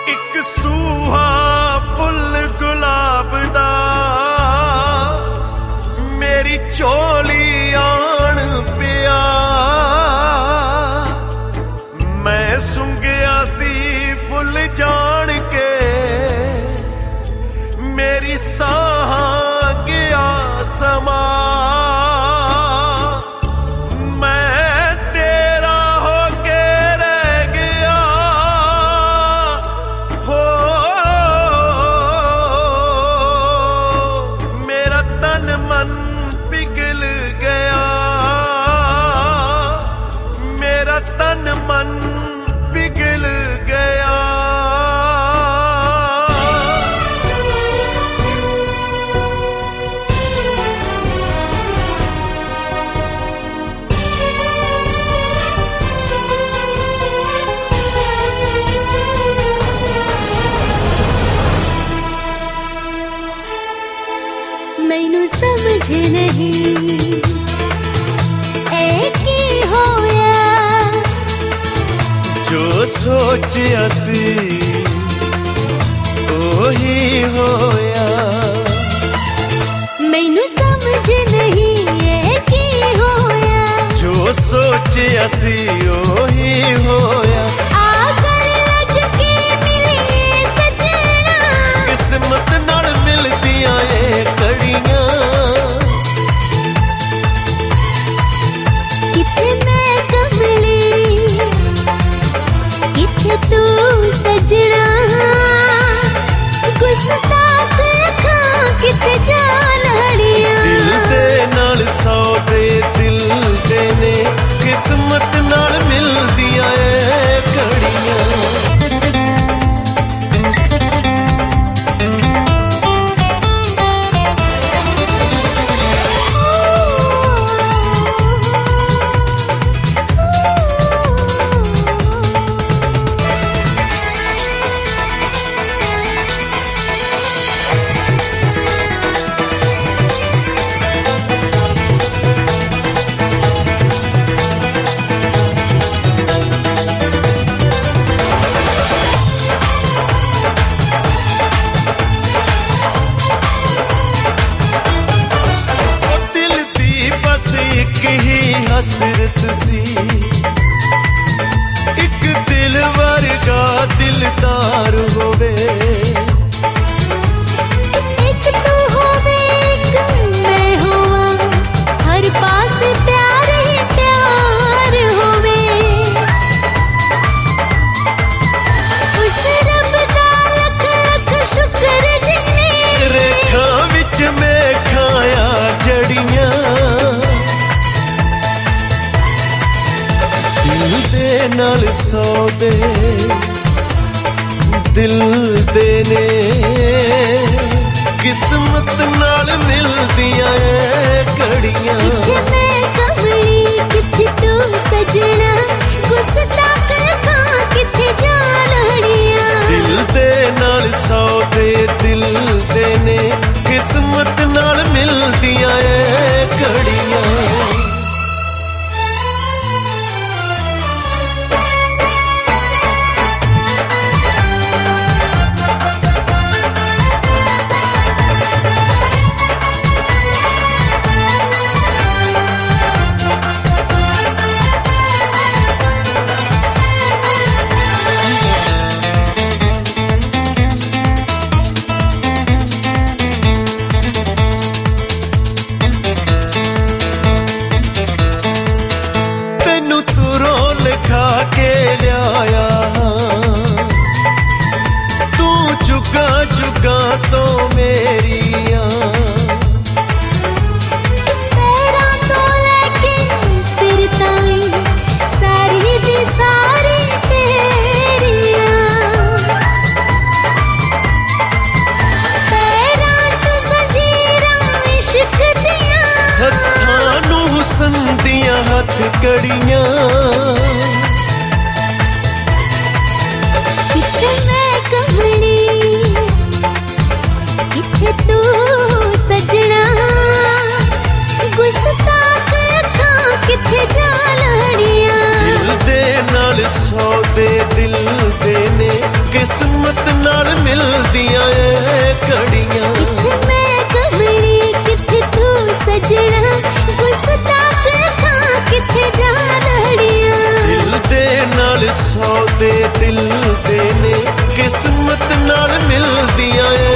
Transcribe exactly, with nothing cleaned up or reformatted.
एक सूहा फुल गुलाब दा मेरी चोली आन पिया। मैं सुंघिया सी फुल जान के मेरी साहां गया समा। मैनू समझ नहीं ऐ की होया जो सोचिया सी ओही होया। मैनू समझ नहीं ऐ की होया जो सोचिया सी ओही होया। आकर अज के मिली सजना किस्मत नाल मिलदियां ए कड़ियां। किथे मैं कमली किथे तू सजना। गुस्ताख अखां किथे जा लड़ियां। दिल दे नाल सौदे दिल दे ने किस्मत नाल मिलदियां ए कड़ियां। हसरत सी एक दिल वर्गा दिलदार होवे। एक तू होवे एक मैं होवा हर पास प्यार ही प्यार होवे। उस रब दा लख लख शुक्र जिन्ने रेखा विच मैं खाया जड़ियां। दिल दे नाल सौदे दिल दे ने किस्मत नाल मिलदियां ए कड़ियां। किथे मैं कमली किथे तू सजना। गुस्ताख अखां किथे जा लड़ियां। दिल दे नाल सौदे दिल दे ने किस्मत नाल मिलदियां ए कड़ियां। के लिया तू चुका चुका तो मेरिया। पैरां तो लेके सिर ताईं सारी दी सारी तेरियां। पैरां च जंजीरां इश्क दियां। हत्थां नूं हुस्न दियां हथ कड़ियां। किथे मैं कमली किथे तू किस्मत नाल मिलदियां ए घड़ियां। किथे मैं कमली किथे तू सजना, गुस्ताख खां किथे जा लड़ियां। दिल दे नाल सौदे दिल दे ने, किस्मत नाल मिलदियां ए